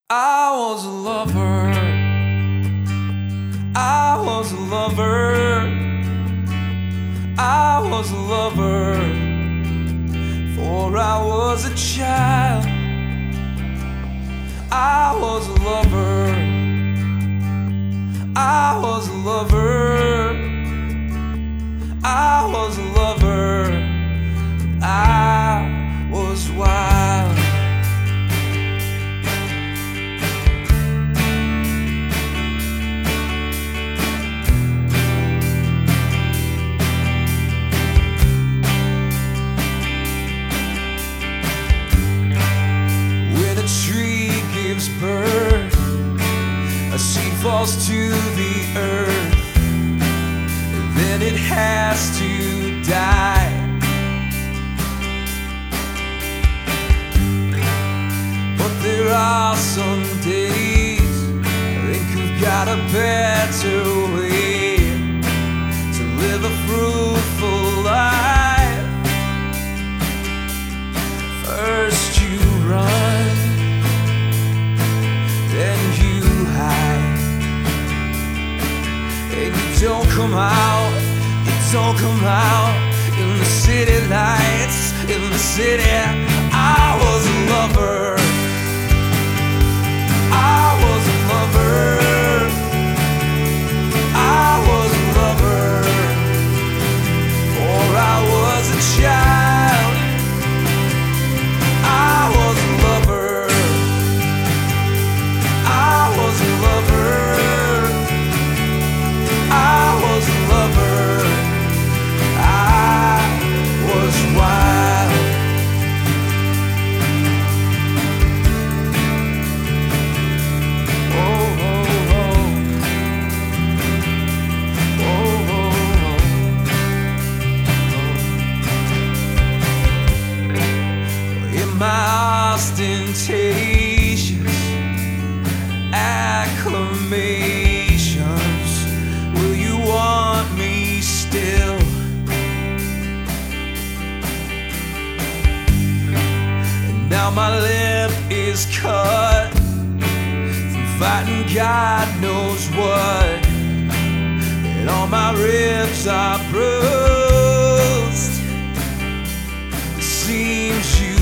I was a lover. I was a lover. I was a lover. For I was a child. I was a lover. I was a lover. I was a lover. I was wild. When a tree gives birth, a seed falls to the earth, then it has to die. But there are some days I think we've got a better way to live a fruitful life. First you run, then you hide, and you don't come out, in the city lights, in the city. I was a lover. I was a lover. I was a lover. For I was a child. I was a lover. I was a lover. I was a lover. I was wild. Oh, oh, oh. Oh, oh, oh. In my ostentatious acclamations, will you want me still? And now my lip is cut from fighting God knows what, and all my ribs are bruised. It seems you